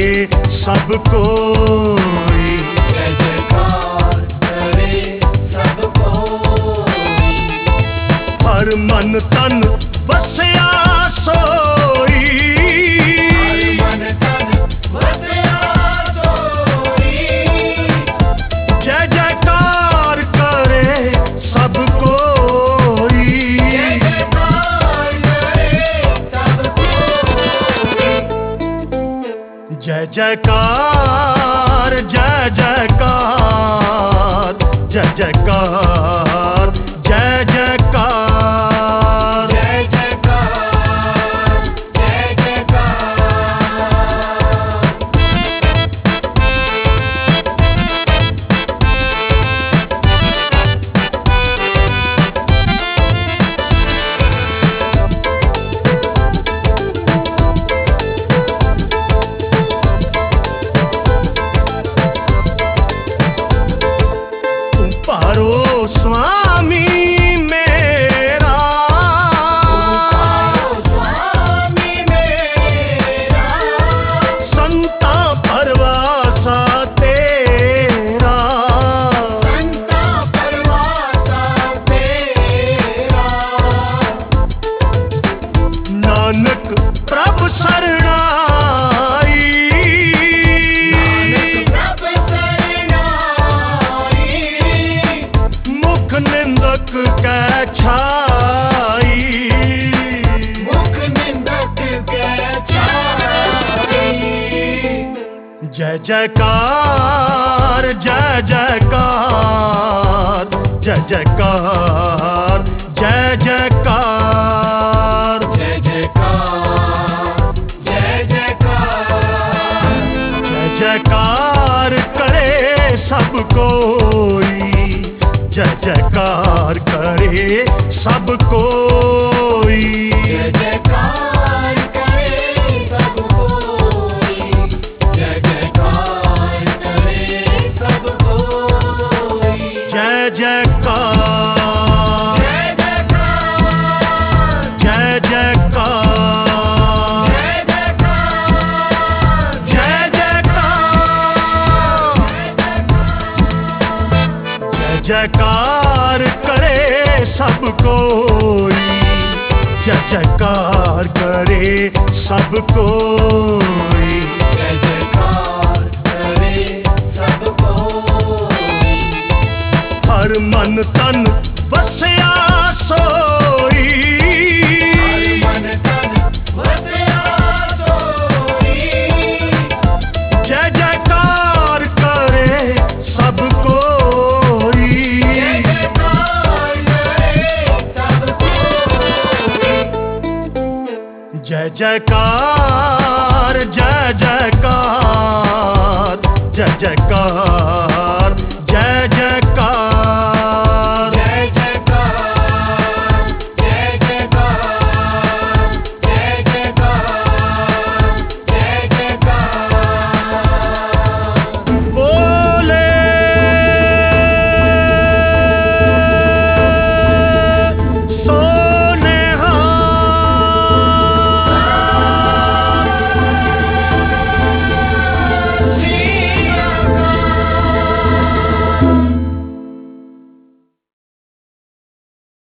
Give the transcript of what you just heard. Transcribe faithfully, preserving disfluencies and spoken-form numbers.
सब कोई। जय जयकार करे सब कोई। हर मन तन बसया सोई। हर मन तन बसया सोई। जय जयकार करे सब कोई। जय जयकार करे सब कोई। जय जयकार जय जयकार जय जयकार जय जयकार जय जयकार जय जयकार। पारो स्वामी मेरा। स्वामी मेरा। संता परवासा तेरा। संता परवासा तेरा। नानक प्रभु शरणाई। नानक प्रभ शरणाई। मुख निंदक कै छाई। मुख निंदक के छाई। जय जयकार जय जयकार जय जयकार जय जयकार जय जयकार जय जयकार। जय जयकार करे सब कोई। जय जयकार करे सब कोई। जय जयकार करे सब कोई। जय जयकार करे सब कोई। जय जयकार जय जयकार जय जयकार जय जयकार जय जयकार जय जयकार करे सब कोई। जय जयकार करे सब कोई। जय जयकार करे सब कोई। हर मन तन बसया सोई। हर मन तन बसया सोई। जय जयकार करे सब कोई। जय जयकार करे सब कोई। जय जयकार जय जयकार जय जयकार